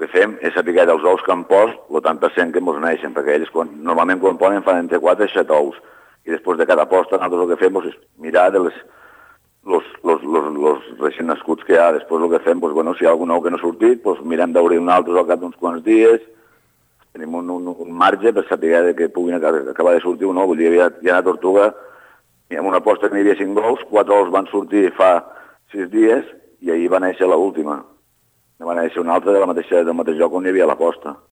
que fem és saber dels ous que han post el tant per cent que ens neixen, perquè ells normalment quan ponen fan entre 4 i 7 ous, i després de cada posta nosaltres el que fem és mirar de els recent nascuts que hi ha. Després el que fem, si hi ha algun ou que no ha sortit, mirem d'obrir un altre al cap d'uns quants dies, tenim un marge per saber que puguin acabar de sortir un ou. Vull dir, hi ha una tortuga, en una posta que n'hi havia 5 ous, 4 ous van sortir fa 6 dies, i ahir va néixer l'última. Va néixer una altra del mateix lloc on hi havia la posta.